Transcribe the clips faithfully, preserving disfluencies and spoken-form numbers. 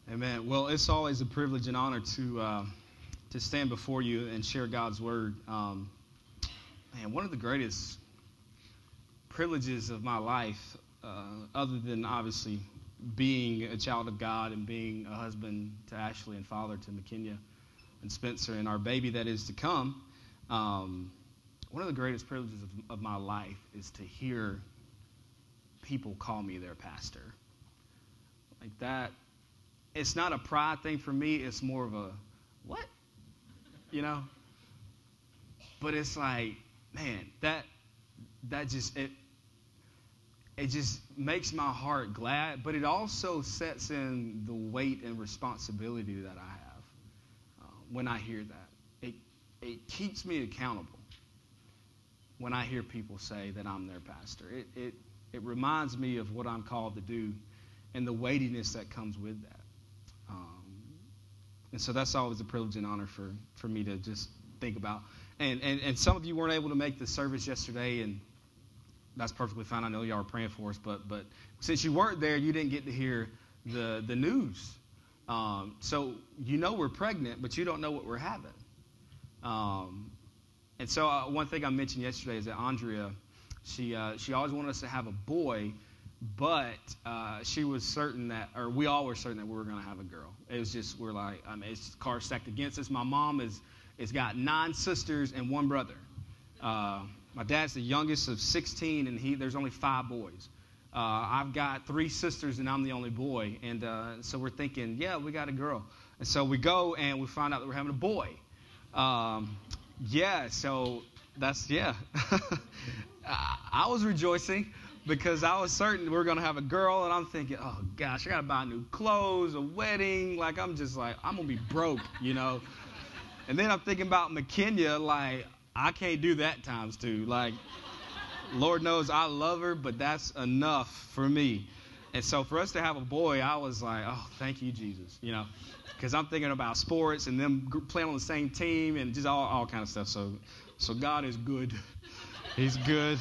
Amen. Well, it's always a privilege and honor to uh, to stand before you and share God's word. Um, man, one of the greatest privileges of my life, uh, other than obviously being a child of God and being a husband to Ashley and father to McKenya and Spencer and our baby that is to come, um, one of the greatest privileges of, of my life is to hear people call me their pastor. Like that. It's not a pride thing for me. It's more of a, what? You know? But it's like, man, that that just, it, it just makes my heart glad. But it also sets in the weight and responsibility that I have uh, when I hear that. It, it keeps me accountable when I hear people say that I'm their pastor. It, it, it reminds me of what I'm called to do and the weightiness that comes with that. Um, and so that's always a privilege and honor for, for me to just think about. And, and and some of you weren't able to make the service yesterday, and that's perfectly fine. I know y'all were praying for us, but but since you weren't there, you didn't get to hear the the news. Um, so you know we're pregnant, but you don't know what we're having. Um, and so uh, one thing I mentioned yesterday is that Andrea, she uh, she always wanted us to have a boy. But uh, she was certain that, or we all were certain that we were going to have a girl. It was just, we're like, I mean, it's cards stacked against us. My mom is, is got nine sisters and one brother. Uh, my dad's the youngest of sixteen, and he there's only five boys. Uh, I've got three sisters, and I'm the only boy. And uh, so we're thinking, yeah, we got a girl. And so we go, and we find out that we're having a boy. Um, yeah, so that's, yeah. I was rejoicing, because I was certain we were going to have a girl, and I'm thinking, oh, gosh, I got to buy new clothes, a wedding. Like, I'm just like, I'm going to be broke, you know. And then I'm thinking about McKenya, like, I can't do that times two. Like, Lord knows I love her, but that's enough for me. And so for us to have a boy, I was like, oh, thank you, Jesus, you know, because I'm thinking about sports and them playing on the same team and just all, all kind of stuff. So, so God is good. He's good.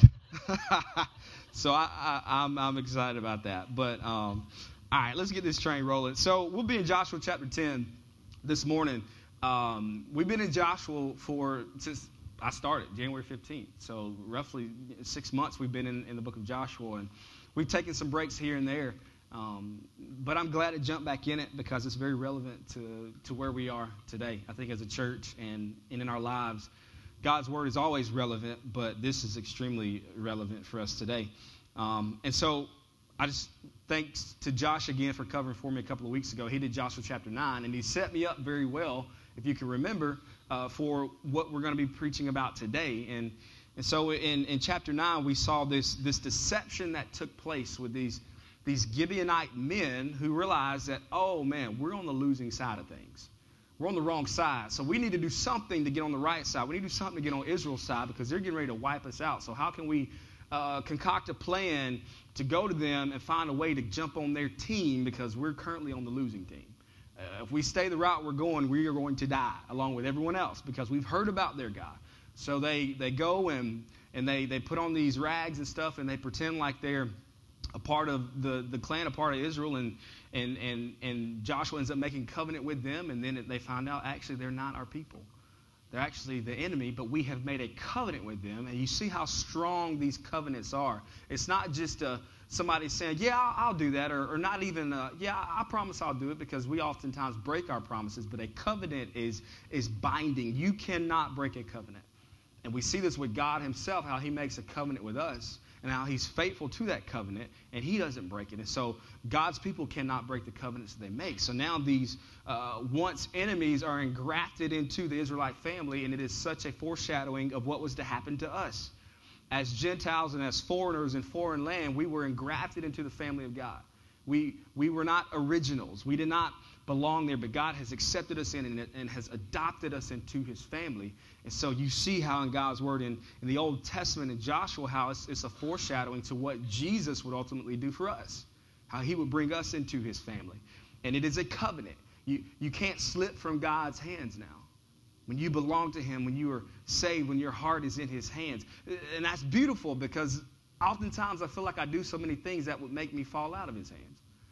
So I, I, I'm, I'm excited about that. But, um, all right, let's get this train rolling. So we'll be in Joshua chapter ten this morning. Um, we've been in Joshua for since I started, January fifteenth. So roughly six months we've been in, in the book of Joshua. And we've taken some breaks here and there. Um, but I'm glad to jump back in it because it's very relevant to, to where we are today. I think as a church and, and in our lives, God's word is always relevant, but this is extremely relevant for us today. Um, and so I just thanks to Josh again for covering for me a couple of weeks ago. He did Joshua chapter nine, and he set me up very well, if you can remember, uh, for what we're going to be preaching about today. And and so in, in chapter nine, we saw this this deception that took place with these these Gibeonite men who realized that, oh, man, we're on the losing side of things. We're on the wrong side. So we need to do something to get on the right side. We need to do something to get on Israel's side because they're getting ready to wipe us out. So how can we uh, concoct a plan to go to them and find a way to jump on their team because we're currently on the losing team? Uh, if we stay the route we're going, we are going to die along with everyone else because we've heard about their God. So they, they go and, and they, they put on these rags and stuff and they pretend like they're a part of the, the clan, a part of Israel, and and and and Joshua ends up making covenant with them, and then they find out actually they're not our people. They're actually the enemy, but we have made a covenant with them, and you see how strong these covenants are. It's not just uh, somebody saying, yeah, I'll, I'll do that, or, or not even, uh, yeah, I promise I'll do it, because we oftentimes break our promises, but a covenant is is binding. You cannot break a covenant. And we see this with God himself, how he makes a covenant with us, and how he's faithful to that covenant, and he doesn't break it. And so God's people cannot break the covenants that they make. So now these uh, once enemies are engrafted into the Israelite family, and it is such a foreshadowing of what was to happen to us. As Gentiles and as foreigners in foreign land, we were engrafted into the family of God. We we were not originals. We did not belong there, but God has accepted us in and, and has adopted us into his family. And so you see how in God's word in, in the Old Testament in Joshua, how it's, it's a foreshadowing to what Jesus would ultimately do for us, how he would bring us into his family. And it is a covenant. You, you can't slip from God's hands now. When you belong to him, when you are saved, when your heart is in his hands. And that's beautiful because oftentimes I feel like I do so many things that would make me fall out of his hands.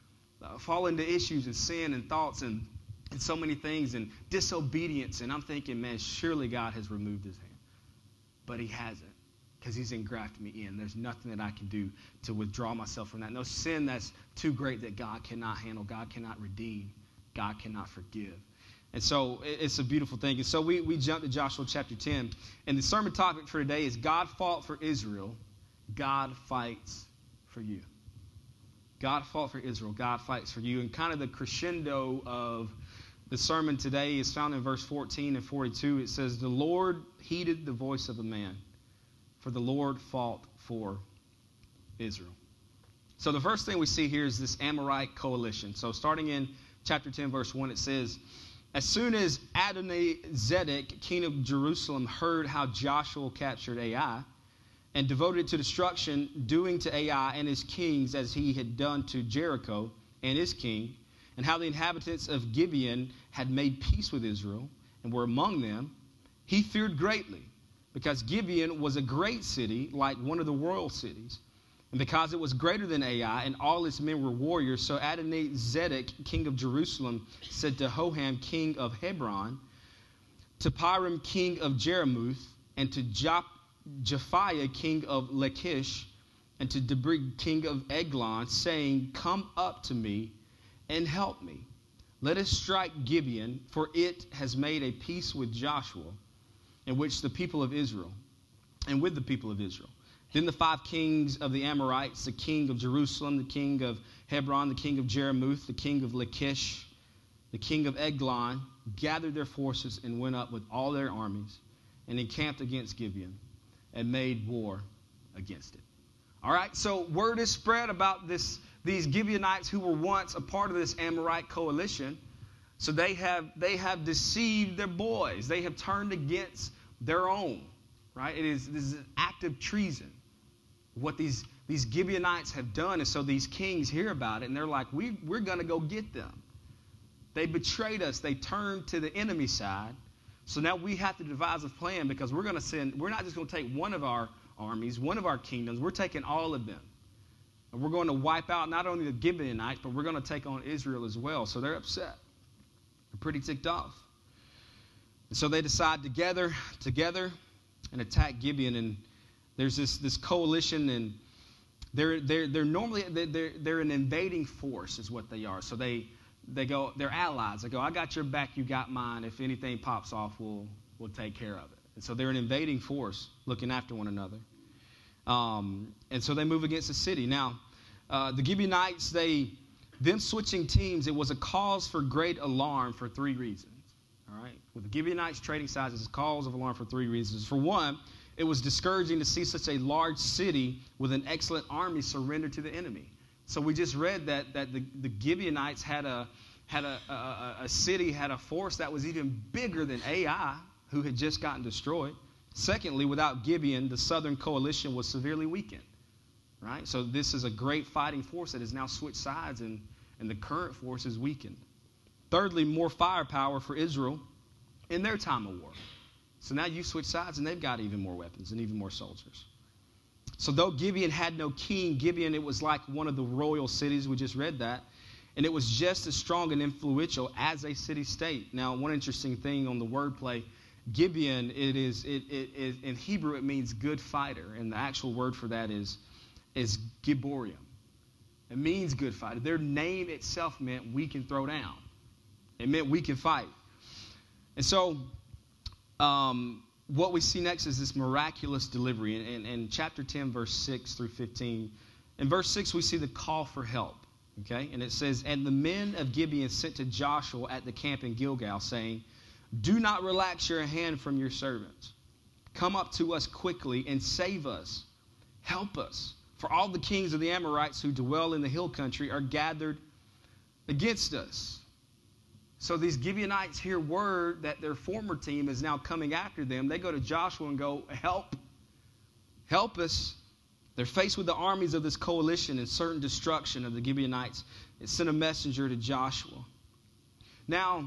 uh, fall into issues and sin and thoughts and, and so many things and disobedience. And I'm thinking, man, surely God has removed his hand. But he hasn't, because he's engrafted me in. There's nothing that I can do to withdraw myself from that. No sin that's too great that God cannot handle, God cannot redeem, God cannot forgive. And so it's a beautiful thing. And so we, we jump to Joshua chapter ten. And the sermon topic for today is God fought for Israel, God fights for you. God fought for Israel, God fights for you. And kind of the crescendo of the sermon today is found in verse fourteen and forty-two. It says, the Lord heeded the voice of a man, for the Lord fought for Israel. So the first thing we see here is this Amorite coalition. So starting in chapter ten, verse one, it says, as soon as Adoni-Zedek, king of Jerusalem, heard how Joshua captured Ai and devoted it to destruction, doing to Ai and his kings as he had done to Jericho and his king, and how the inhabitants of Gibeon had made peace with Israel and were among them, he feared greatly, because Gibeon was a great city, like one of the royal cities. And because it was greater than Ai, and all its men were warriors, so Adoni-Zedek, king of Jerusalem, said to Hoham, king of Hebron, to Piram, king of Jeremuth, and to Jop- Japhiah, king of Lachish, and to Debrig, king of Eglon, saying, come up to me and help me. Let us strike Gibeon, for it has made a peace with Joshua, in which the people of Israel, and with the people of Israel. Then the five kings of the Amorites, the king of Jerusalem, the king of Hebron, the king of Jeremuth, the king of Lachish, the king of Eglon, gathered their forces and went up with all their armies and encamped against Gibeon and made war against it. All right, so word is spread about this, these Gibeonites who were once a part of this Amorite coalition. So they have they have deceived their boys. They have turned against their own. Right? It is this is an act of treason. What these, these Gibeonites have done, and so these kings hear about it, and they're like, we, we're going to go get them. They betrayed us. They turned to the enemy side. So now we have to devise a plan, because we're going to send, we're not just going to take one of our armies, one of our kingdoms. We're taking all of them. And we're going to wipe out not only the Gibeonites, but we're going to take on Israel as well. So they're upset. They're pretty ticked off. And so they decide together, together, and attack Gibeon. And there's this, this coalition, and they're they're they're normally they're they're an invading force is what they are. So they they go they're allies. They go, I got your back, you got mine. If anything pops off, we'll we'll take care of it. And so they're an invading force, looking after one another. Um, and so they move against the city. Now, uh, the Gibeonites, they them switching teams, it was a cause for great alarm for three reasons. All right, with the Gibeonites trading sides, it's a cause of alarm for three reasons. For one, it was discouraging to see such a large city with an excellent army surrender to the enemy. So we just read that that the, the Gibeonites had a had a, a, a city, had a force that was even bigger than Ai, who had just gotten destroyed. Secondly, without Gibeon, the southern coalition was severely weakened. Right? So this is a great fighting force that has now switched sides, and, and the current force is weakened. Thirdly, more firepower for Israel in their time of war. So now you switch sides, and they've got even more weapons and even more soldiers. So though Gibeon had no king, Gibeon, it was like one of the royal cities. We just read that. And it was just as strong and influential as a city-state. Now, one interesting thing on the wordplay, Gibeon, it is it, it, it in Hebrew it means good fighter, and the actual word for that is is Giborium. It means good fighter. Their name itself meant we can throw down. It meant we can fight. And so, um, what we see next is this miraculous delivery. In, in, in chapter ten, verse six through fifteen, in verse six we see the call for help. Okay, and it says, and the men of Gibeon sent to Joshua at the camp in Gilgal, saying, do not relax your hand from your servants. Come up to us quickly and save us. Help us. For all the kings of the Amorites who dwell in the hill country are gathered against us. So these Gibeonites hear word that their former team is now coming after them. They go to Joshua and go, help. Help us. They're faced with the armies of this coalition and certain destruction of the Gibeonites. It sent a messenger to Joshua. Now,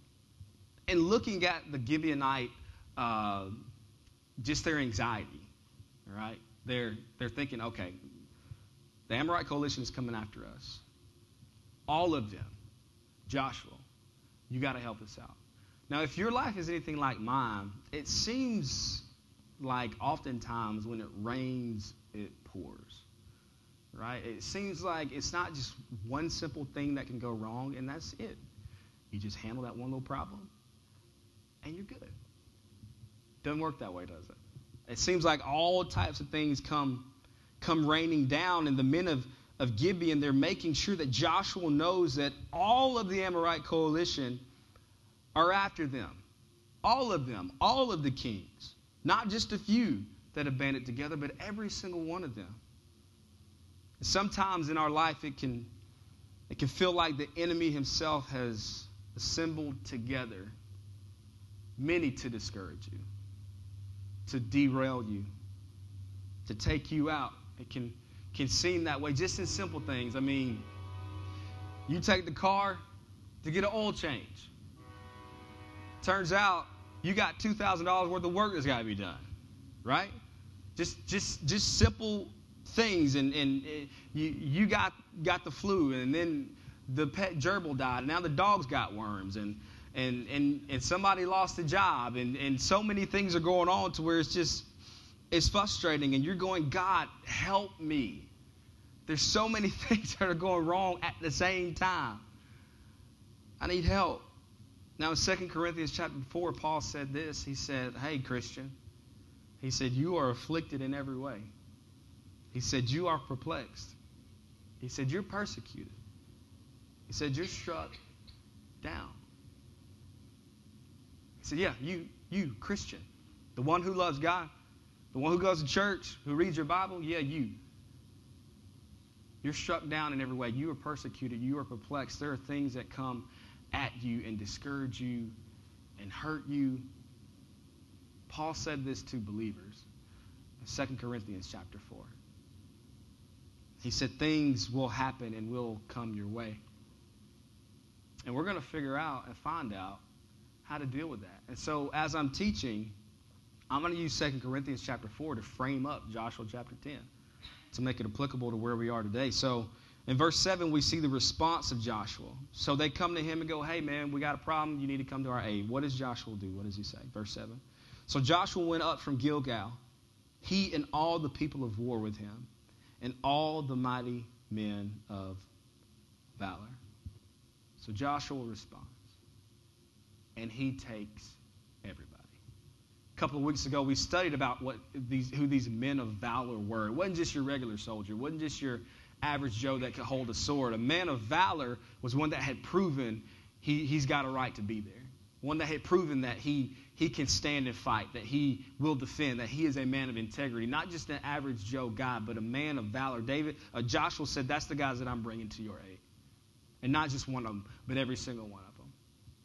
in looking at the Gibeonite, uh, just their anxiety, all right? They're, they're thinking, okay, the Amorite coalition is coming after us. all of them, Joshua, you got to help us out. Now, if your life is anything like mine, it seems like oftentimes when it rains, it pours, right? It seems like it's not just one simple thing that can go wrong, and that's it. You just handle that one little problem, and you're good. Doesn't work that way, does it? It seems like all types of things come come raining down, and the men of, of Gibeon, they're making sure that Joshua knows that all of the Amorite coalition are after them. All of them, all of the kings. Not just a few that have banded together, but every single one of them. Sometimes in our life it can, it can feel like the enemy himself has assembled together many to discourage you, to derail you, to take you out. It can, can seem that way just in simple things. I mean, you take the car to get an oil change. Turns out you got two thousand dollars worth of work that's got to be done, right? Just just just simple things, and, and uh, you, you got, got the flu, and then the pet gerbil died, and now the dog's got worms, and and and, and somebody lost a job, and, and so many things are going on to where it's just, it's frustrating, and you're going, God, help me. There's so many things that are going wrong at the same time. I need help. Now, in Second Corinthians chapter four, Paul said this. He said, hey, Christian, he said, you are afflicted in every way. He said, you are perplexed. He said, you're persecuted. He said, you're struck down. He said, yeah, you, you, Christian, the one who loves God, the one who goes to church, who reads your Bible, yeah, you. You're struck down in every way. You are persecuted. You are perplexed. There are things that come at you and discourage you and hurt you. Paul said this to believers in Second Corinthians chapter four. He said things will happen and will come your way. And we're going to figure out and find out how to deal with that. And so as I'm teaching, I'm going to use Second Corinthians chapter four to frame up Joshua chapter ten, to make it applicable to where we are today. So in verse seven, we see the response of Joshua. So they come to him and go, hey, man, we got a problem. You need to come to our aid. What does Joshua do? What does he say? Verse seven. So Joshua went up from Gilgal, he and all the people of war with him, and all the mighty men of valor. So Joshua responds, and he takes everybody. A couple of weeks ago, we studied about what these, who these men of valor were. It wasn't just your regular soldier. It wasn't just your average Joe that could hold a sword. A man of valor was one that had proven he, he's got a right to be there. One that had proven that he, he can stand and fight, that he will defend, that he is a man of integrity. Not just an average Joe guy, but a man of valor. David, uh, Joshua said, that's the guys that I'm bringing to your aid. And not just one of them, but every single one of them.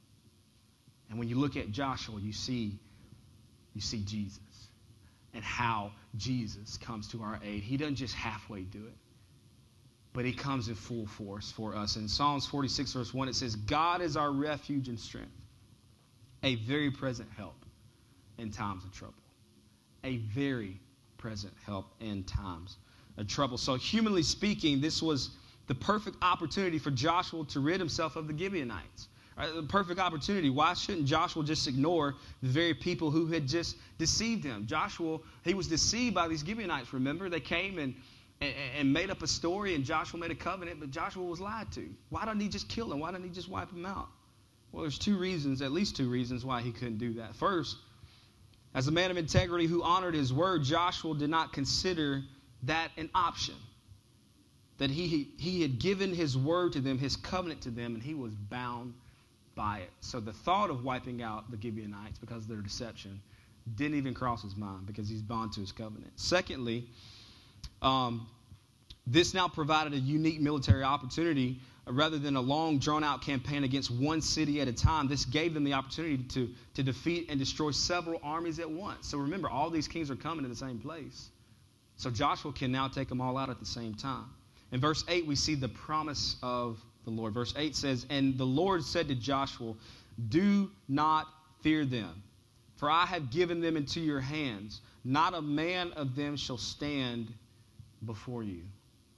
And when you look at Joshua, you see, you see Jesus and how Jesus comes to our aid. He doesn't just halfway do it, but he comes in full force for us. In Psalms forty-six, verse one, it says, God is our refuge and strength, a very present help in times of trouble. A very present help in times of trouble. So humanly speaking, this was the perfect opportunity for Joshua to rid himself of the Gibeonites. Right? The perfect opportunity. Why shouldn't Joshua just ignore the very people who had just deceived him? Joshua, he was deceived by these Gibeonites, remember? They came and, and, and made up a story, and Joshua made a covenant, but Joshua was lied to. Why didn't he just kill him? Why didn't he just wipe him out? Well, there's two reasons, at least two reasons why he couldn't do that. First, as a man of integrity who honored his word, Joshua did not consider that an option. That he, he had given his word to them, his covenant to them, and he was bound by it. So the thought of wiping out the Gibeonites because of their deception didn't even cross his mind because he's bound to his covenant. Secondly, um, this now provided a unique military opportunity. Rather than a long, drawn-out campaign against one city at a time, this gave them the opportunity to, to defeat and destroy several armies at once. So remember, all these kings are coming to the same place. So Joshua can now take them all out at the same time. In verse eight, we see the promise of the Lord. Verse eight says, and the Lord said to Joshua, do not fear them, for I have given them into your hands. Not a man of them shall stand before you.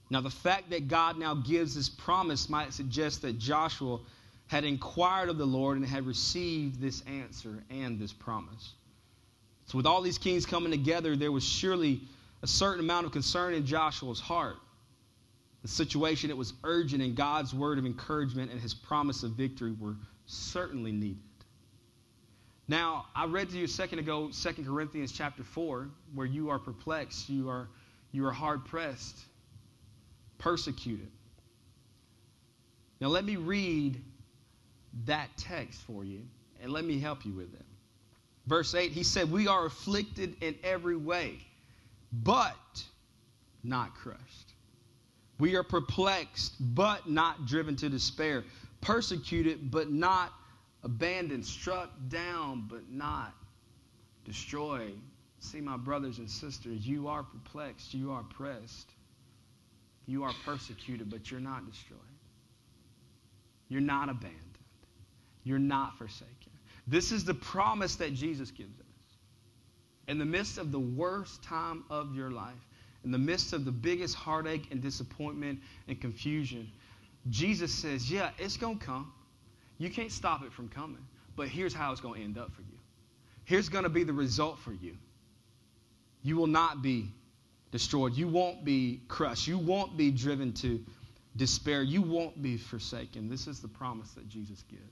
Now, the fact that God now gives this promise might suggest that Joshua had inquired of the Lord and had received this answer and this promise. So with all these kings coming together, there was surely a certain amount of concern in Joshua's heart. The situation, it was urgent, and God's word of encouragement and his promise of victory were certainly needed. Now, I read to you a second ago, Second Corinthians chapter four, where you are perplexed, you are, you are hard-pressed, persecuted. Now, let me read that text for you, and let me help you with it. Verse eight, he said, we are afflicted in every way, but not crushed. We are perplexed, but not driven to despair. Persecuted, but not abandoned. Struck down, but not destroyed. See, my brothers and sisters, you are perplexed. You are pressed. You are persecuted, but you're not destroyed. You're not abandoned. You're not forsaken. This is the promise that Jesus gives us. In the midst of the worst time of your life, in the midst of the biggest heartache and disappointment and confusion, Jesus says, yeah, it's going to come. You can't stop it from coming. But here's how it's going to end up for you. Here's going to be the result for you. You will not be destroyed. You won't be crushed. You won't be driven to despair. You won't be forsaken. This is the promise that Jesus gives.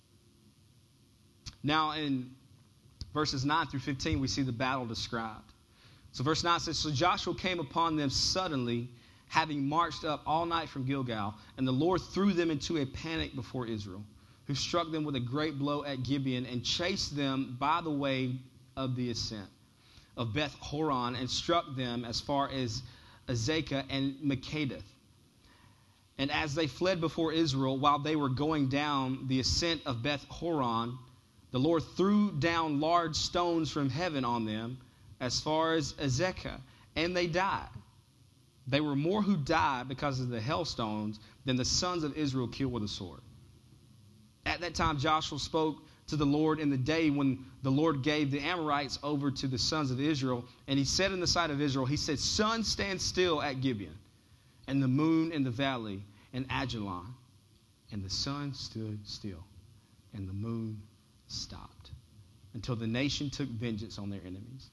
Now, in verses nine through fifteen, we see the battle described. So verse nine says, so Joshua came upon them suddenly, having marched up all night from Gilgal, and the Lord threw them into a panic before Israel, who struck them with a great blow at Gibeon and chased them by the way of the ascent of Beth Horon and struck them as far as Azekah and Makkedath. And as they fled before Israel, while they were going down the ascent of Beth Horon, the Lord threw down large stones from heaven on them as far as Azekah, and they died. They were more who died because of the hailstones than the sons of Israel killed with a sword. At that time, Joshua spoke to the Lord in the day when the Lord gave the Amorites over to the sons of Israel. And he said in the sight of Israel, he said, sun, stand still at Gibeon, and the moon in the valley, and Ajalon. And the sun stood still, and the moon stopped, until the nation took vengeance on their enemies.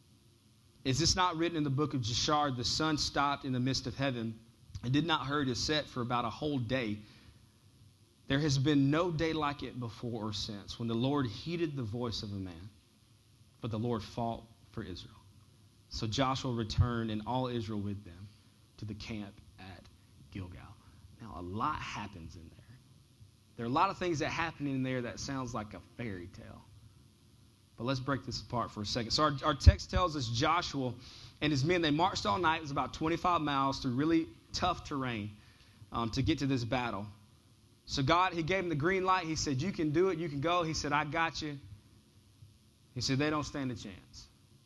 Is this not written in the book of Jashar? The sun stopped in the midst of heaven and did not hurry to set for about a whole day. There has been no day like it before or since, when the Lord heeded the voice of a man. But the Lord fought for Israel. So Joshua returned and all Israel with them to the camp at Gilgal. Now, a lot happens in there. There are a lot of things that happen in there that sounds like a fairy tale. But let's break this apart for a second. So our, our text tells us Joshua and his men, they marched all night. It was about twenty-five miles through really tough terrain um, to get to this battle. So God, he gave them the green light. He said, you can do it. You can go. He said, I got you. He said, they don't stand a chance.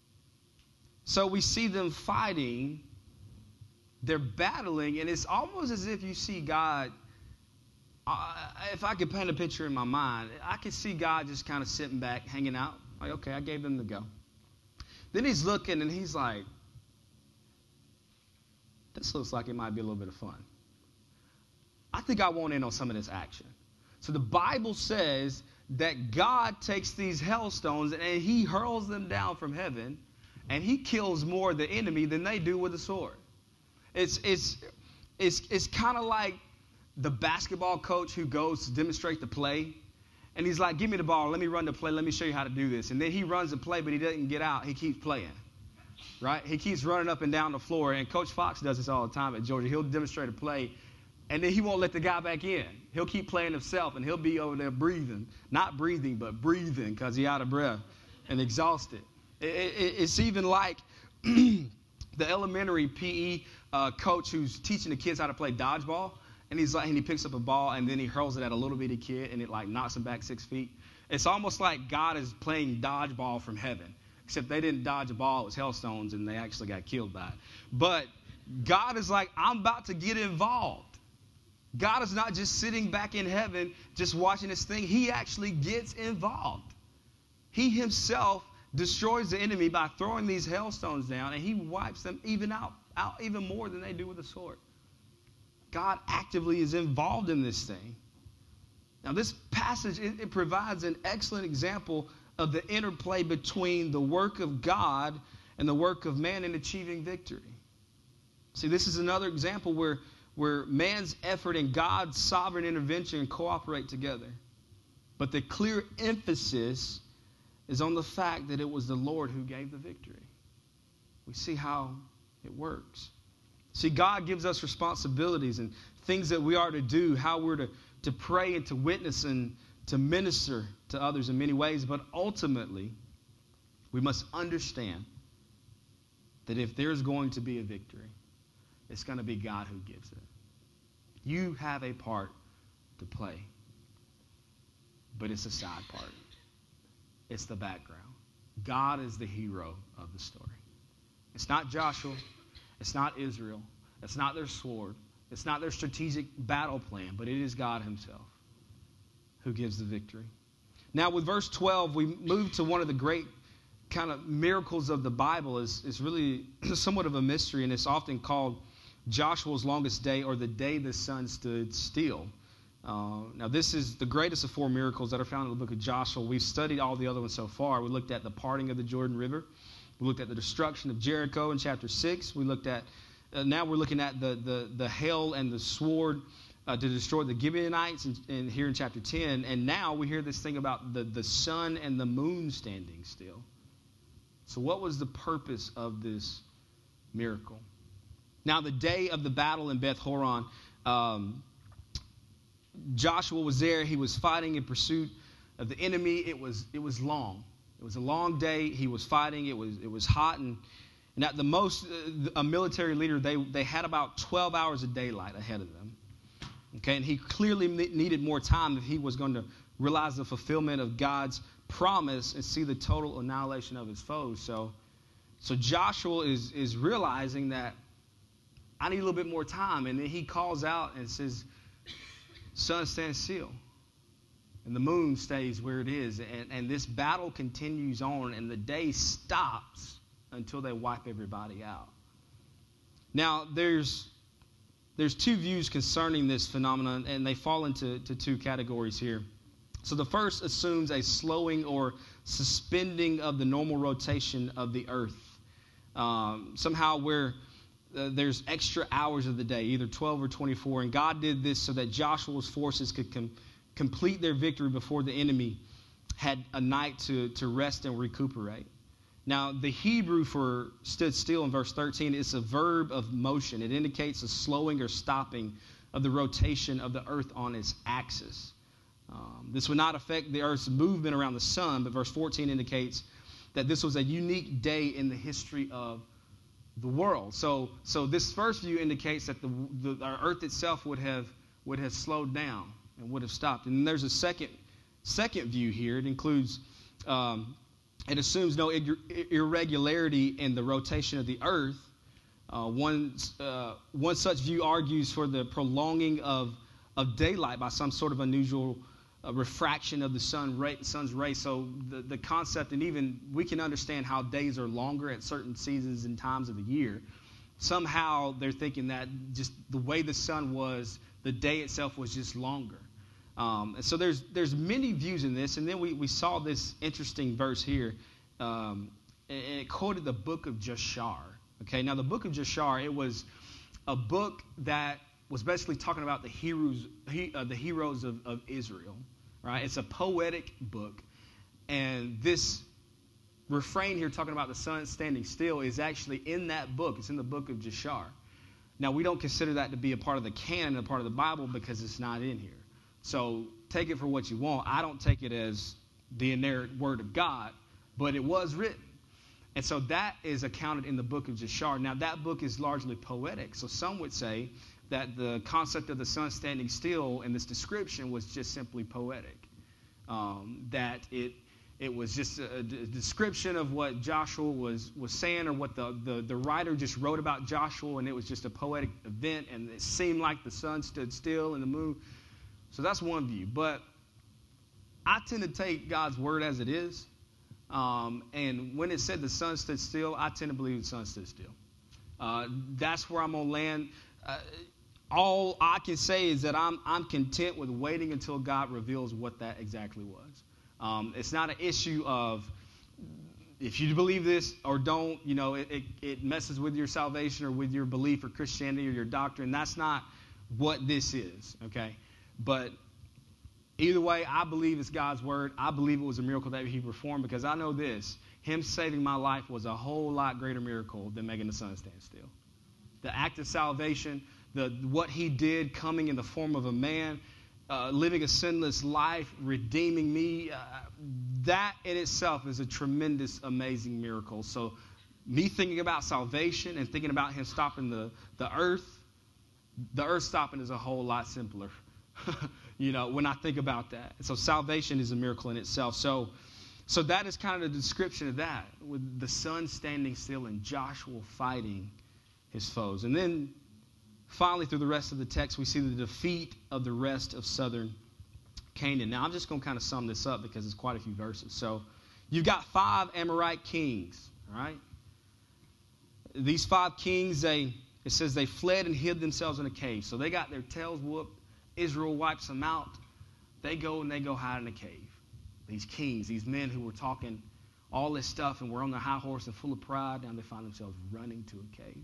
So we see them fighting. They're battling. And it's almost as if you see God. Uh, if I could paint a picture in my mind, I could see God just kind of sitting back, hanging out. Like, okay, I gave them the go. Then he's looking and he's like, this looks like it might be a little bit of fun. I think I want in on some of this action. So the Bible says that God takes these hailstones and he hurls them down from heaven, and he kills more of the enemy than they do with a sword. It's it's it's it's kind of like the basketball coach who goes to demonstrate the play, and he's like, give me the ball, let me run the play, let me show you how to do this. And then he runs the play, but he doesn't get out. He keeps playing, right? He keeps running up and down the floor, and Coach Fox does this all the time at Georgia. He'll demonstrate a play, and then he won't let the guy back in. He'll keep playing himself, and he'll be over there breathing. Not breathing, but breathing, because he's out of breath and exhausted. It, it, it's even like the elementary P E uh, coach who's teaching the kids how to play dodgeball. And he's like, and he picks up a ball, and then he hurls it at a little bitty kid, and it like knocks him back six feet. It's almost like God is playing dodgeball from heaven, except they didn't dodge a ball; it was hailstones, and they actually got killed by it. But God is like, I'm about to get involved. God is not just sitting back in heaven, just watching this thing. He actually gets involved. He himself destroys the enemy by throwing these hailstones down, and he wipes them even out, out even more than they do with a sword. God actively is involved in this thing. Now, this passage, it, it provides an excellent example of the interplay between the work of God and the work of man in achieving victory. See, this is another example where, where man's effort and God's sovereign intervention cooperate together. But the clear emphasis is on the fact that it was the Lord who gave the victory. We see how it works. See, God gives us responsibilities and things that we are to do, how we're to, to pray and to witness and to minister to others in many ways. But ultimately, we must understand that if there's going to be a victory, it's going to be God who gives it. You have a part to play, but it's a side part. It's the background. God is the hero of the story. It's not Joshua. It's not Israel. It's not their sword. It's not their strategic battle plan, but it is God himself who gives the victory. Now, with verse twelve, we move to one of the great kind of miracles of the Bible. Is is really somewhat of a mystery, and it's often called Joshua's longest day, or the day the sun stood still. Uh, now, this is the greatest of four miracles that are found in the book of Joshua. We've studied all the other ones so far. We looked at the parting of the Jordan River. We looked at the destruction of Jericho in chapter six. We looked at, uh, now we're looking at the, the, the hail and the sword uh, to destroy the Gibeonites in, in, here in chapter ten. And now we hear this thing about the, the sun and the moon standing still. So what was the purpose of this miracle? Now, the day of the battle in Beth Horon, um, Joshua was there. He was fighting in pursuit of the enemy. It was it was long. It was a long day. He was fighting. It was it was hot, and, and at the most, uh, a military leader, they they had about twelve hours of daylight ahead of them. Okay, and he clearly needed more time if he was going to realize the fulfillment of God's promise and see the total annihilation of his foes. So, so Joshua is is realizing that I need a little bit more time, and then he calls out and says, sun stands still, and the moon stays where it is, and, and this battle continues on, and the day stops until they wipe everybody out. Now, there's there's two views concerning this phenomenon, and they fall into to two categories here. So the first assumes a slowing or suspending of the normal rotation of the earth. Um, somehow where Uh, there's extra hours of the day, either twelve or twenty-four. And God did this so that Joshua's forces could com- complete their victory before the enemy had a night to, to rest and recuperate. Now, the Hebrew for stood still in verse thirteen is a verb of motion. It indicates a slowing or stopping of the rotation of the earth on its axis. Um, this would not affect the earth's movement around the sun, but verse fourteen indicates that this was a unique day in the history of the world. So, so this first view indicates that the, the our earth itself would have would have slowed down and would have stopped. And there's a second second view here. It includes, um, it assumes no irregularity in the rotation of the earth. Uh, one uh, one such view argues for the prolonging of of daylight by some sort of unusual uh, refraction of the sun ray, sun's rays. So the, the concept, and even we can understand how days are longer at certain seasons and times of the year. Somehow they're thinking that just the way the sun was, the day itself was just longer. Um, and so there's there's many views in this. And then we, we saw this interesting verse here. Um, and it quoted the book of Jashar. Okay, now the book of Jashar, it was a book that was basically talking about the heroes, he, uh, the heroes of, of Israel, right? It's a poetic book, and this refrain here talking about the sun standing still is actually in that book. It's in the book of Jashar. Now, we don't consider that to be a part of the canon, a part of the Bible, because it's not in here. So take it for what you want. I don't take it as the inerrant word of God, but it was written. And so that is accounted in the book of Jashar. Now, that book is largely poetic. So some would say that the concept of the sun standing still in this description was just simply poetic. Um, that it it was just a, a description of what Joshua was, was saying, or what the, the, the writer just wrote about Joshua, and it was just a poetic event, and it seemed like the sun stood still and the moon. So that's one view. But I tend to take God's word as it is. Um, and when it said the sun stood still, I tend to believe the sun stood still. Uh, that's where I'm going to land. Uh, all I can say is that I'm I'm content with waiting until God reveals what that exactly was. Um, it's not an issue of if you believe this or don't, you know, it, it, it messes with your salvation or with your belief or Christianity or your doctrine. That's not what this is, okay? But either way, I believe it's God's word. I believe it was a miracle that he performed because I know this. Him saving my life was a whole lot greater miracle than making the sun stand still. The act of salvation, the what he did coming in the form of a man, uh, living a sinless life, redeeming me, uh, that in itself is a tremendous, amazing miracle. So me thinking about salvation and thinking about him stopping the, the earth, the earth stopping is a whole lot simpler, you know, when I think about that. So salvation is a miracle in itself. So so that is kind of the description of that, with the sun standing still and Joshua fighting his foes. And then finally, through the rest of the text, we see the defeat of the rest of southern Canaan. Now, I'm just going to kind of sum this up because it's quite a few verses. So you've got five Amorite kings, all right? These five kings, they it says they fled and hid themselves in a cave. So they got their tails whooped. Israel wipes them out. They go and they go hide in a cave. These kings, these men who were talking all this stuff and were on their high horse and full of pride, now they find themselves running to a cave.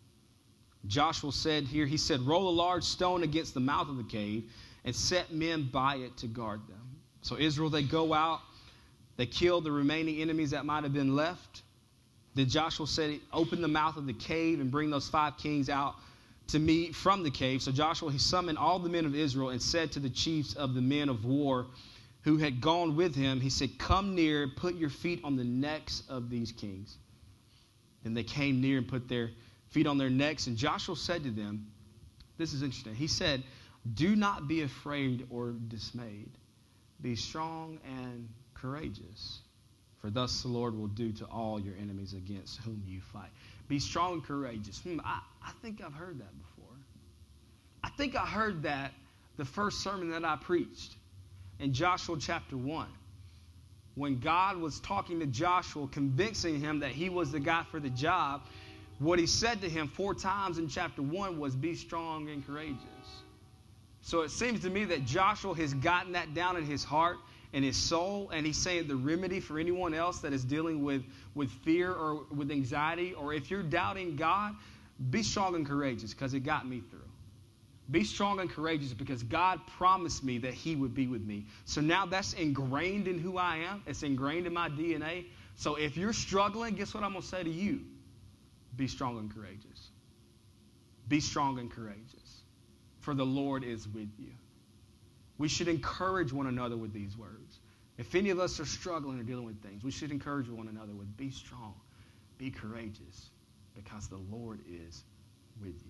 Joshua said here, he said, roll a large stone against the mouth of the cave and set men by it to guard them. So Israel, they go out, they kill the remaining enemies that might have been left. Then Joshua said, open the mouth of the cave and bring those five kings out to me from the cave. So Joshua, he summoned all the men of Israel and said to the chiefs of the men of war who had gone with him, he said, come near, put your feet on the necks of these kings. Then they came near and put their feet on their necks. And Joshua said to them, this is interesting. He said, do not be afraid or dismayed. Be strong and courageous. For thus the Lord will do to all your enemies against whom you fight. Be strong and courageous. Hmm, I, I think I've heard that before. I think I heard that the first sermon that I preached in Joshua chapter one. When God was talking to Joshua, convincing him that he was the guy for the job, what he said to him four times in chapter one was, be strong and courageous. So it seems to me that Joshua has gotten that down in his heart and his soul, and he's saying the remedy for anyone else that is dealing with, with fear or with anxiety, or if you're doubting God, be strong and courageous because it got me through. Be strong and courageous because God promised me that he would be with me. So now that's ingrained in who I am. It's ingrained in my D N A. So if you're struggling, guess what I'm going to say to you? Be strong and courageous. Be strong and courageous. For the Lord is with you. We should encourage one another with these words. If any of us are struggling or dealing with things, we should encourage one another with be strong, be courageous, because the Lord is with you.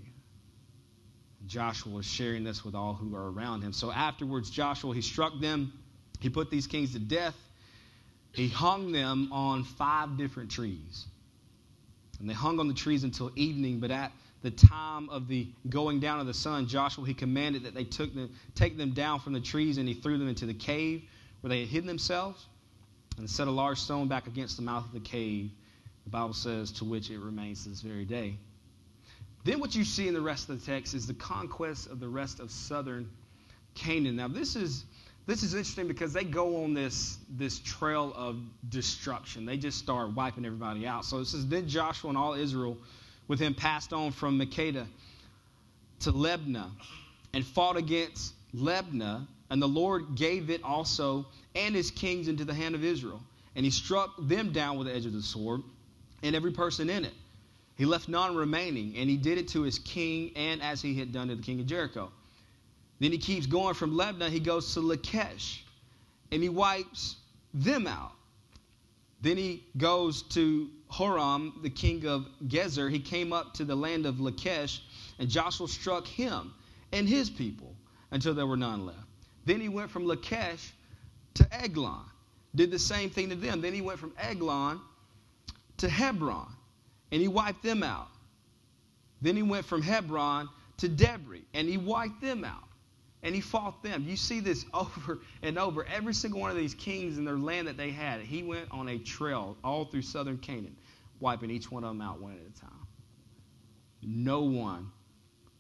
Joshua was sharing this with all who are around him. So afterwards, Joshua, he struck them. He put these kings to death. He hung them on five different trees. And they hung on the trees until evening, but at the time of the going down of the sun, Joshua, he commanded that they took them, take them down from the trees, and he threw them into the cave where they had hidden themselves, and set a large stone back against the mouth of the cave, the Bible says, to which it remains to this very day. Then what you see in the rest of the text is the conquest of the rest of southern Canaan. Now this is this is interesting because they go on this, this trail of destruction. They just start wiping everybody out. So it says, then Joshua and all Israel with him passed on from Makkedah to Libnah and fought against Libnah, and the Lord gave it also and his kings into the hand of Israel. And he struck them down with the edge of the sword and every person in it. He left none remaining, and he did it to his king and as he had done to the king of Jericho. Then he keeps going from Libnah. He goes to Lachish, and he wipes them out. Then he goes to Horam, the king of Gezer. He came up to the land of Lachish, and Joshua struck him and his people until there were none left. Then he went from Lachish to Eglon, did the same thing to them. Then he went from Eglon to Hebron, and he wiped them out. Then he went from Hebron to Debri, and he wiped them out. And he fought them. You see this over and over. Every single one of these kings and their land that they had, he went on a trail all through southern Canaan, wiping each one of them out one at a time. No one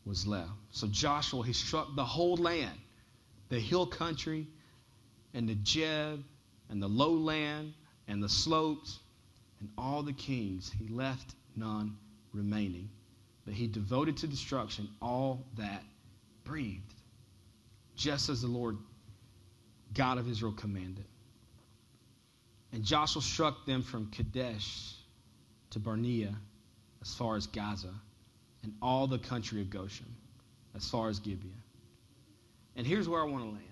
was left. So Joshua, he struck the whole land, the hill country and the Jeb and the lowland and the slopes and all the kings. He left none remaining, but he devoted to destruction all that breathed, just as the Lord God of Israel commanded. And Joshua struck them from Kadesh to Barnea, as far as Gaza, and all the country of Goshen, as far as Gibeon. And here's where I want to land.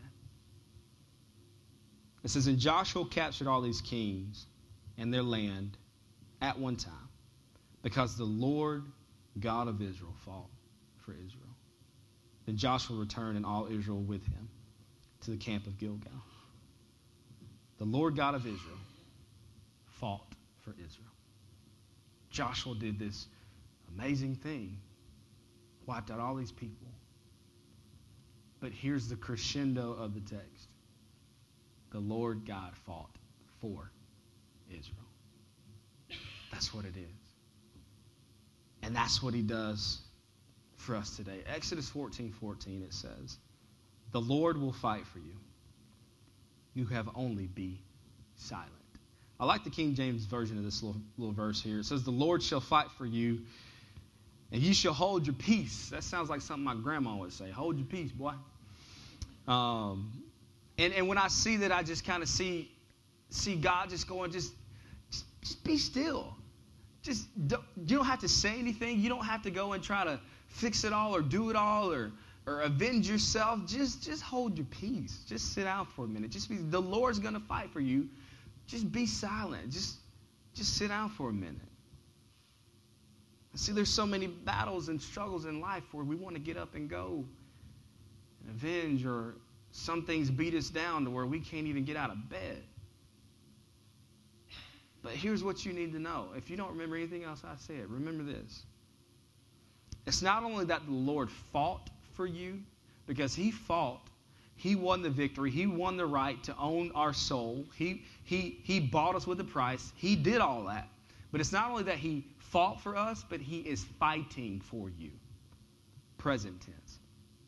It says, and Joshua captured all these kings and their land at one time, because the Lord God of Israel fought for Israel. Then Joshua returned and all Israel with him to the camp of Gilgal. The Lord God of Israel fought for Israel. Joshua did this amazing thing, wiped out all these people. But here's the crescendo of the text. The Lord God fought for Israel. That's what it is. And that's what he does for us today. Exodus fourteen fourteen, it says, the Lord will fight for you. You have only be silent. I like the King James version of this little, little verse here. It says, the Lord shall fight for you, and you shall hold your peace. That sounds like something my grandma would say. Hold your peace, boy. Um, and, and when I see that, I just kind of see, see God just going, just, just, just be still. Just don't, you don't have to say anything. You don't have to go and try to fix it all or do it all or or avenge yourself. Just just hold your peace. Just sit down for a minute. Just be, the Lord's going to fight for you. Just be silent. Just just sit down for a minute. See, there's so many battles and struggles in life where we want to get up and go and avenge, or some things beat us down to where we can't even get out of bed. But here's what you need to know. If you don't remember anything else I said, remember this. It's not only that the Lord fought for you, because he fought, he won the victory, he won the right to own our soul. He, he, he bought us with a price. He did all that. But it's not only that he fought for us, but he is fighting for you. Present tense.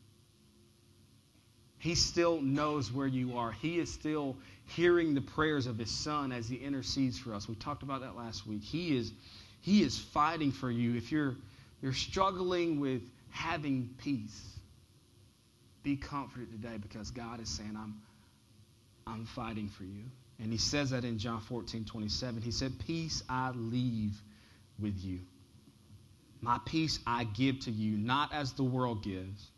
He still knows where you are. He is still hearing the prayers of his son as he intercedes for us. We talked about that last week. He is, he is fighting for you. If you're, you're struggling with having peace, be comforted today, because God is saying, I'm, I'm fighting for you. And he says that in John fourteen twenty-seven. He said, peace I leave with you. My peace I give to you, not as the world gives.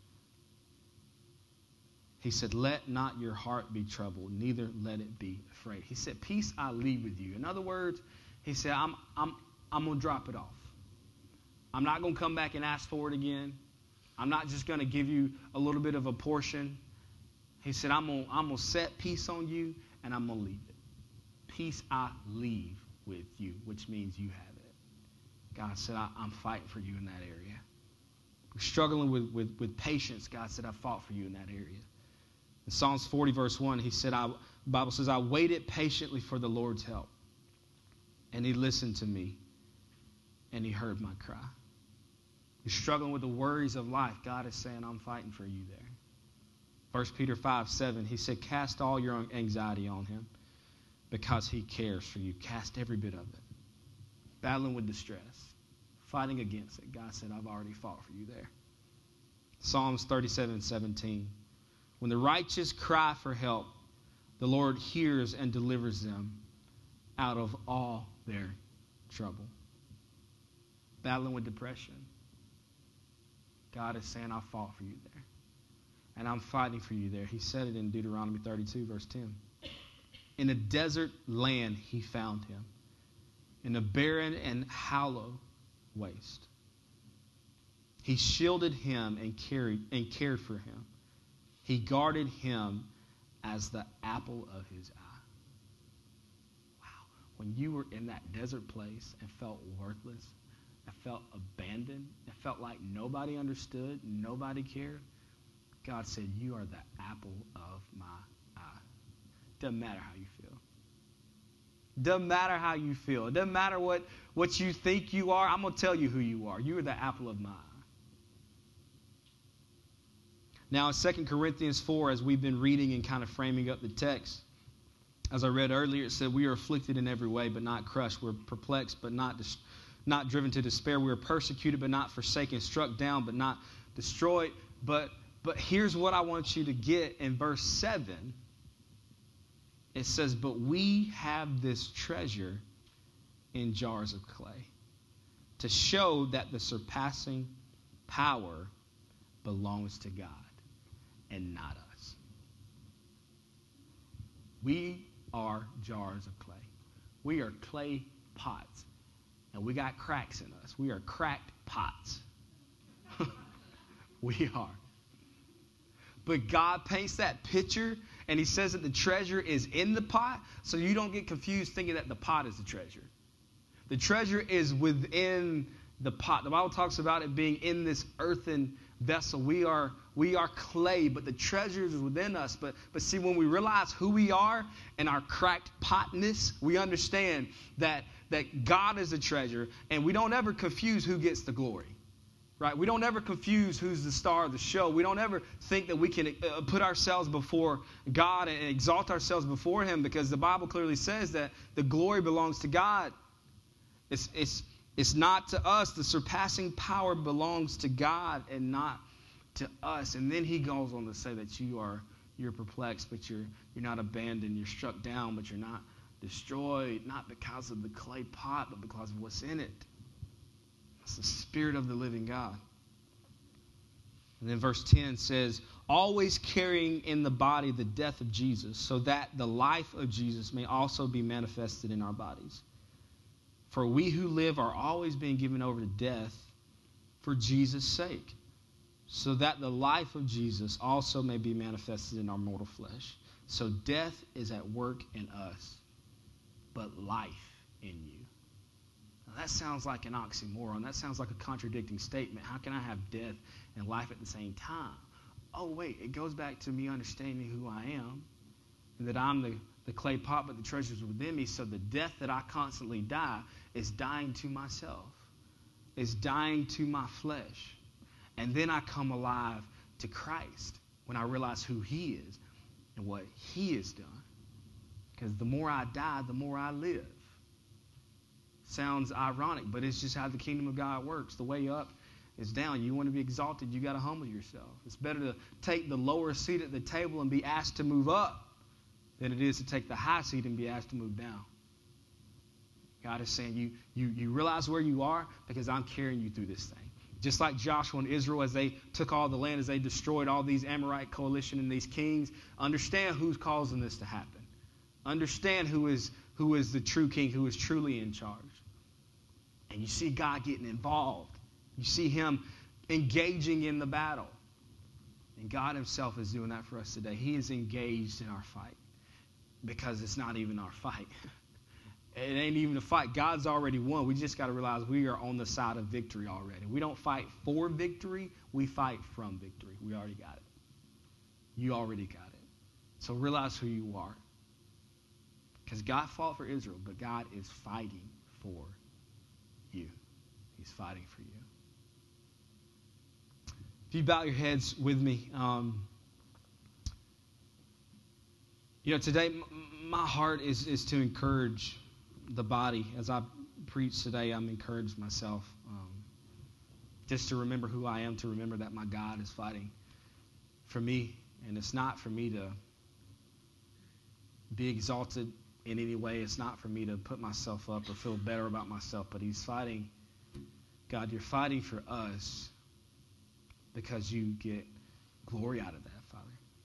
He said, let not your heart be troubled, neither let it be afraid. He said, peace I leave with you. In other words, he said, I'm, I'm, I'm going to drop it off. I'm not going to come back and ask for it again. I'm not just going to give you a little bit of a portion. He said, I'm going I'm to set peace on you, and I'm going to leave it. Peace I leave with you, which means you have it. God said, I, I'm fighting for you in that area. You're struggling with, with, with patience. God said, I fought for you in that area. In Psalms forty, verse one, he said, I, the Bible says, I waited patiently for the Lord's help, and he listened to me, and he heard my cry. You're struggling with the worries of life. God is saying, I'm fighting for you there. First Peter five, seven, he said, cast all your anxiety on him, because he cares for you. Cast every bit of it. Battling with distress, fighting against it. God said, I've already fought for you there. Psalms thirty-seven, seventeen. When the righteous cry for help, the Lord hears and delivers them out of all their trouble. Battling with depression. God is saying, I fought for you there. And I'm fighting for you there. He said it in Deuteronomy thirty-two, verse ten. In a desert land he found him, in a barren and hollow waste. He shielded him and carried and cared for him. He guarded him as the apple of his eye. Wow. When you were in that desert place and felt worthless, and felt abandoned, and felt like nobody understood, nobody cared, God said, you are the apple of my eye. Doesn't matter how you feel. Doesn't matter how you feel. It doesn't matter what, what you think you are. I'm going to tell you who you are. You are the apple of my eye. Now, in Second Corinthians four, as we've been reading and kind of framing up the text, as I read earlier, it said, we are afflicted in every way, but not crushed. We're perplexed, but not dis- not driven to despair. We are persecuted, but not forsaken. Struck down, but not destroyed. But, but here's what I want you to get in verse seven. It says, but we have this treasure in jars of clay to show that the surpassing power belongs to God and not us. We are jars of clay. We are clay pots. And we got cracks in us. We are cracked pots. We are. But God paints that picture, and he says that the treasure is in the pot, so you don't get confused thinking that the pot is the treasure. The treasure is within the pot. The Bible talks about it being in this earthen vessel. We are we are clay, but the treasure is within us. But but see, when we realize who we are and our cracked potness, we understand that that God is the treasure, and we don't ever confuse who gets the glory. Right? We don't ever confuse who's the star of the show. We don't ever think that we can uh, put ourselves before God and exalt ourselves before him, because the Bible clearly says that the glory belongs to God. It's, it's, it's not to us. The surpassing power belongs to God and not to us. And then he goes on to say that you are you're perplexed, but you're you're not abandoned. You're struck down, but you're not destroyed, not because of the clay pot, but because of what's in it. It's the Spirit of the living God. And then verse ten says, always carrying in the body the death of Jesus, so that the life of Jesus may also be manifested in our bodies. For we who live are always being given over to death for Jesus' sake, so that the life of Jesus also may be manifested in our mortal flesh. So death is at work in us, but life in you. Now that sounds like an oxymoron. That sounds like a contradicting statement. How can I have death and life at the same time? Oh, wait, it goes back to me understanding who I am, and that I'm the, the clay pot, but the treasure is within me. So the death that I constantly die is dying to myself, is dying to my flesh. And then I come alive to Christ when I realize who he is and what he has done. Because the more I die, the more I live. Sounds ironic, but it's just how the kingdom of God works. The way up is down. You want to be exalted, you got to humble yourself. It's better to take the lower seat at the table and be asked to move up than it is to take the high seat and be asked to move down. God is saying, you, you, you realize where you are because I'm carrying you through this thing. Just like Joshua and Israel, as they took all the land, as they destroyed all these Amorite coalition and these kings, understand who's causing this to happen. Understand who is who is the true king, who is truly in charge. And you see God getting involved. You see him engaging in the battle. And God himself is doing that for us today. He is engaged in our fight because it's not even our fight. It ain't even a fight. God's already won. We just got to realize we are on the side of victory already. We don't fight for victory. We fight from victory. We already got it. You already got it. So realize who you are. Because God fought for Israel, but God is fighting for you. He's fighting for you. If you bow your heads with me, um, you know, today m- my heart is, is to encourage the body. As I preach today, I'm encouraged myself. Um, just to remember who I am, to remember that my God is fighting for me. And it's not for me to be exalted in any way. It's not for me to put myself up or feel better about myself, but he's fighting. God, you're fighting for us because you get glory out of that, Father.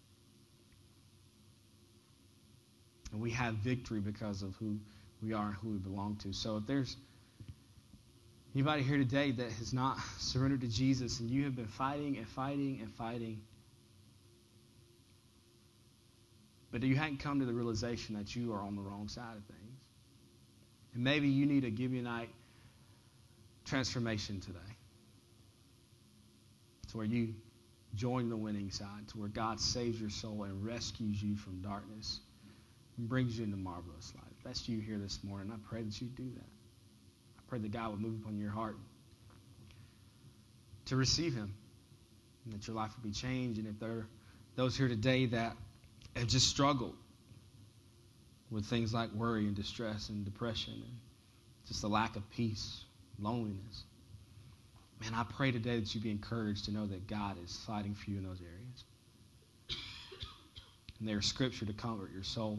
And we have victory because of who we are and who we belong to. So if there's anybody here today that has not surrendered to Jesus and you have been fighting and fighting and fighting, but you hadn't come to the realization that you are on the wrong side of things. And maybe you need a Gibeonite transformation today. To where you join the winning side. To where God saves your soul and rescues you from darkness. And brings you into marvelous light. If that's you here this morning, I pray that you do that. I pray that God would move upon your heart to receive him. and that your life will be changed. And if there are those here today that have just struggled with things like worry and distress and depression and just the lack of peace, loneliness, man, I pray today that you be encouraged to know that God is fighting for you in those areas. And there's scripture to comfort your soul.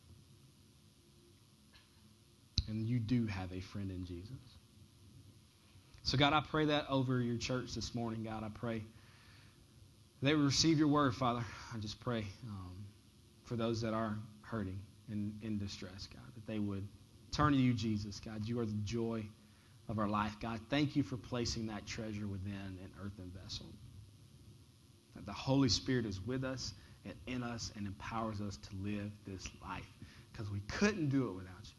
And you do have a friend in Jesus. So, God, I pray that over your church this morning, God. I pray they will receive your word, Father. I just pray um, for those that are hurting and in distress, God, that they would turn to you, Jesus. God, you are the joy of our life. God, thank you for placing that treasure within an earthen vessel. That the Holy Spirit is with us and in us and empowers us to live this life because we couldn't do it without you.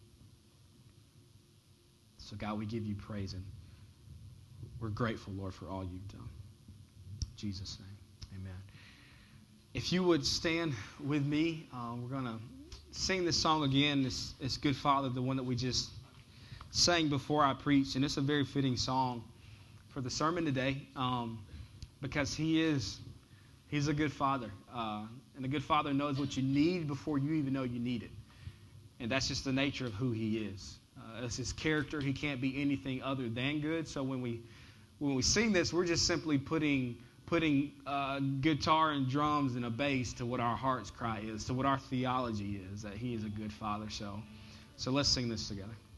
So, God, we give you praise, and we're grateful, Lord, for all you've done. In Jesus' name, amen. If you would stand with me, uh, we're going to sing this song again. It's, it's Good Father, the one that we just sang before I preached, and it's a very fitting song for the sermon today um, because he is he's a good father, uh, and a good father knows what you need before you even know you need it, and that's just the nature of who he is. Uh, that's his character. He can't be anything other than good. So when we when we sing this, we're just simply putting putting uh, guitar and drums and a bass to what our heart's cry is, to what our theology is, that he is a good father. So, so let's sing this together.